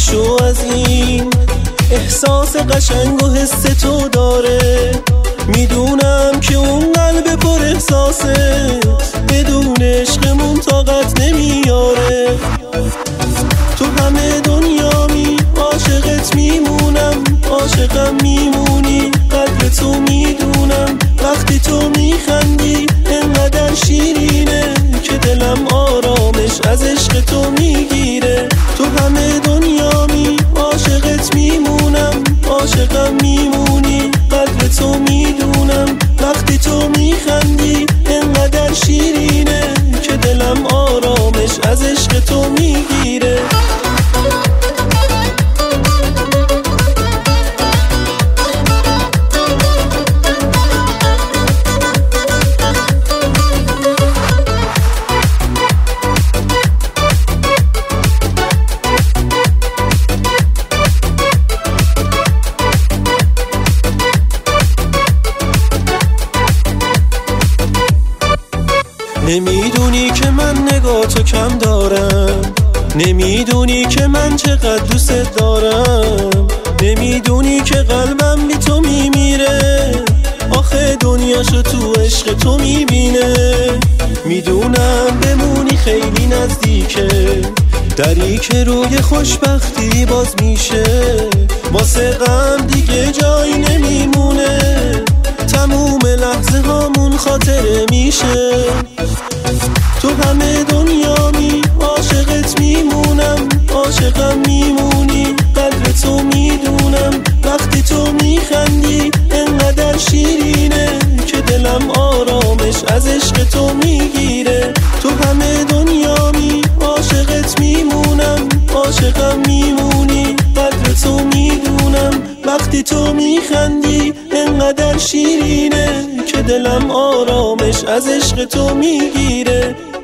شو از این احساس قشنگ و حس تو داره. میدونم که اون قلب پر احساسه بدون عشقمون طاقت نمیاره. تو همه دنیامی عاشقت میمونم، عاشقم میمونی، قدر تو میدونم. وقتی تو میخندی انقدر شیرینه که دلم آرامش از عشق تو میگیره. تو همه دنیامی عاشقت میمونم، عاشقم میمونی، قدر تو میدونم. وقتی تو میخندی انقدر شیرینه که دلم آرامش از عشق تو میگیره. نمیدونی که من نگاهتو کم دارم، نمیدونی که من چقدر دوست دارم، نمیدونی که قلبم بی تو میمیره. آخه دنیاشو تو عشق تو میبینه. میدونم بمونی خیلی نزدیکه، دری که روی خوشبختی باز میشه. واسه غم دیگه جایی نمیمونه، تموم لحظه هامون خاطره میشه. تو همه دنیامی عاشقت میمونم، عاشقم میمونی، قدر تو میدونم. وقتی تو میخندی انقدر شیرینه که دلم آرامش از عشق تو میگیره. تو همه دنیامی عاشقت میمونم، عاشقم میمونی، قدر تو میدونم. وقتی تو میخندی انقدر شیرینه که دلم آرامش از عشق تو میگیره.